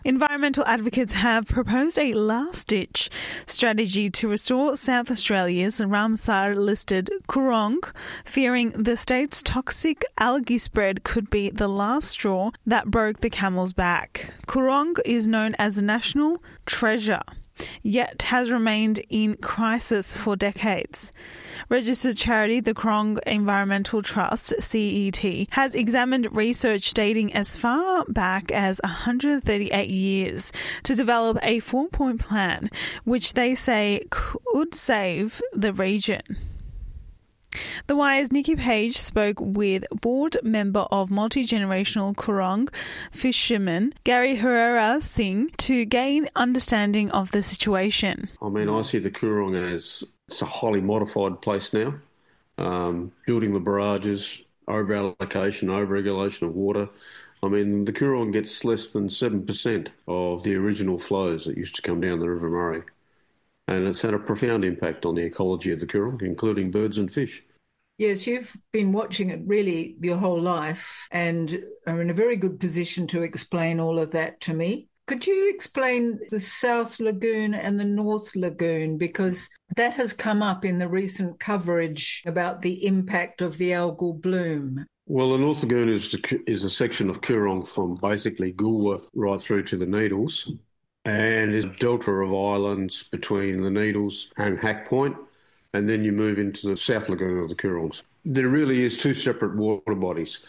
Environmental advocates have proposed a last-ditch strategy to restore South Australia's Ramsar-listed Coorong, fearing the state's toxic algae spread could be the last straw that broke the camel's back. Coorong is known as a national treasure, yet has remained in crisis for decades. Registered charity the Coorong Environmental Trust, CET, has examined research dating as far back as 138 years to develop a 4-point plan which they say could save the region. The Wire's Nikki Page spoke with board member of multi-generational Coorong fisherman Gary Herrera Singh to gain understanding of the situation. I see the Coorong as it's a highly modified place now. Building the barrages, over-allocation, over-regulation of water. The Coorong gets less than 7% of the original flows that used to come down the River Murray. And it's had a profound impact on the ecology of the Coorong, including birds and fish. Yes, you've been watching it really your whole life and are in a very good position to explain all of that to me. Could you explain the South Lagoon and the North Lagoon? Because that has come up in the recent coverage about the impact of the algal bloom. Well, the North Lagoon is a section of Coorong from basically Goolwa right through to the Needles, and is a delta of islands between the Needles and Hack Point, and then you move into the South Lagoon of the Coorongs. There really is two separate water bodies.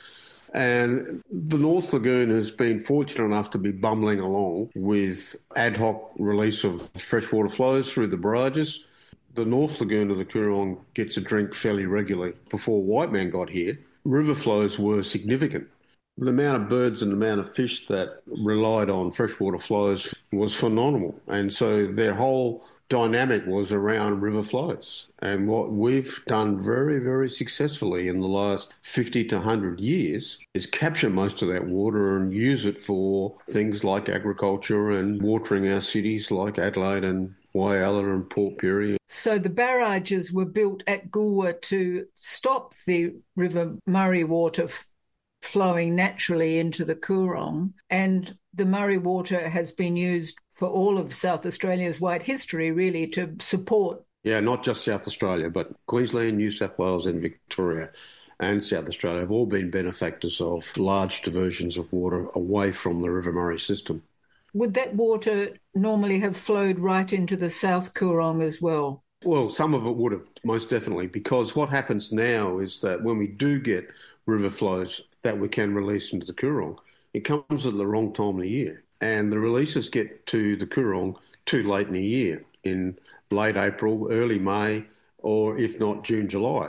And the North Lagoon has been fortunate enough to be bumbling along with ad hoc release of freshwater flows through the barrages. The North Lagoon of the Coorong gets a drink fairly regularly. Before Whiteman got here, river flows were significant. The amount of birds and the amount of fish that relied on freshwater flows was phenomenal. And so their whole dynamic was around river flows. And what we've done very, very successfully in the last 50 to 100 years is capture most of that water and use it for things like agriculture and watering our cities like Adelaide and Whyalla and Port Pirie. So the barrages were built at Goolwa to stop the River Murray water flowing naturally into the Coorong, and the Murray water has been used for all of South Australia's wide history, really, to support. Yeah, not just South Australia, but Queensland, New South Wales and Victoria and South Australia have all been benefactors of large diversions of water away from the River Murray system. Would that water normally have flowed right into the South Coorong as well? Well, some of it would have, most definitely, because what happens now is that when we do get river flows that we can release into the Coorong, it comes at the wrong time of the year. And the releases get to the Coorong too late in the year, in late April, early May, or if not June, July.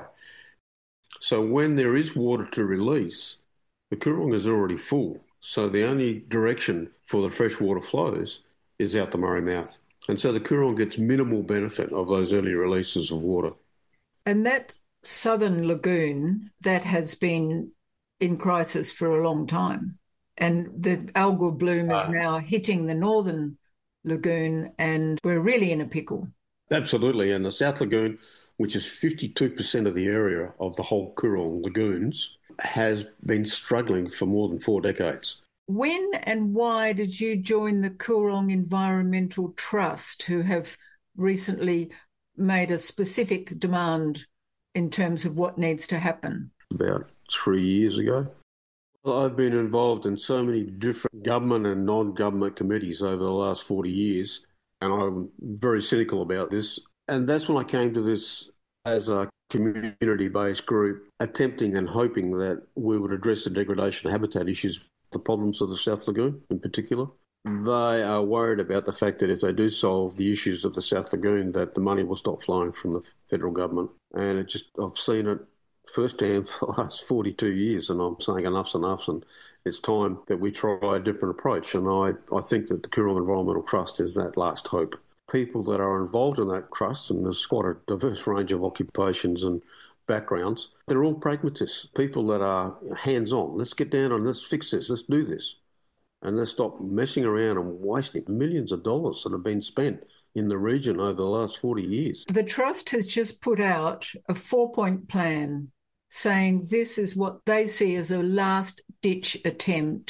So when there is water to release, the Coorong is already full. So the only direction for the freshwater flows is out the Murray mouth. And so the Coorong gets minimal benefit of those early releases of water. And that southern lagoon, that has been in crisis for a long time. And the algal bloom is now hitting the northern lagoon, and we're really in a pickle. Absolutely. And the South Lagoon, which is 52% of the area of the whole Coorong lagoons, has been struggling for more than 4 decades. When and why did you join the Coorong Environmental Trust, who have recently made a specific demand in terms of what needs to happen? About 3 years ago. Well, I've been involved in so many different government and non-government committees over the last 40 years, and I'm very cynical about this. And that's when I came to this as a community-based group, attempting and hoping that we would address the degradation of habitat issues, the problems of the South Lagoon in particular. They are worried about the fact that if they do solve the issues of the South Lagoon, that the money will stop flowing from the federal government. And I've seen it firsthand for the last 42 years, and I'm saying enough's enough, and it's time that we try a different approach. And I think that the Coorong Environmental Trust is that last hope. People that are involved in that trust, and there's quite a diverse range of occupations and backgrounds, they're all pragmatists, people that are hands-on. Let's get down and let's fix this, let's do this. And let's stop messing around and wasting millions of dollars that have been spent in the region over the last 40 years. The Trust has just put out a 4-point plan saying this is what they see as a last-ditch attempt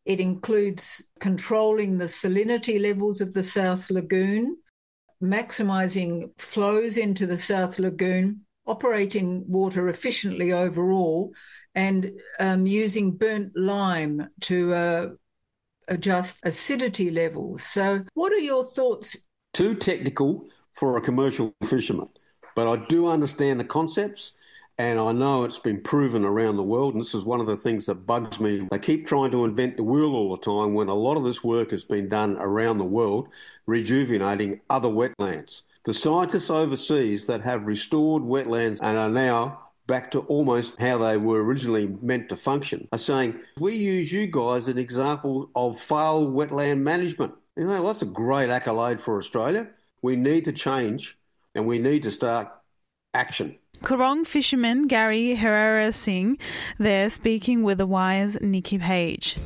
It includes controlling the salinity levels of the South Lagoon, maximising flows into the South Lagoon, operating water efficiently overall, and using burnt lime to adjust acidity levels. So what are your thoughts? Too technical for a commercial fisherman, but I do understand the concepts, and I know it's been proven around the world, and this is one of the things that bugs me. They keep trying to invent the wheel all the time when a lot of this work has been done around the world, rejuvenating other wetlands. The scientists overseas that have restored wetlands and are now back to almost how they were originally meant to function are saying, we use you guys as an example of failed wetland management. You know, that's a great accolade for Australia. We need to change and we need to start action. Coorong fisherman Gary Herrera Singh there speaking with The Wire's Nikki Page.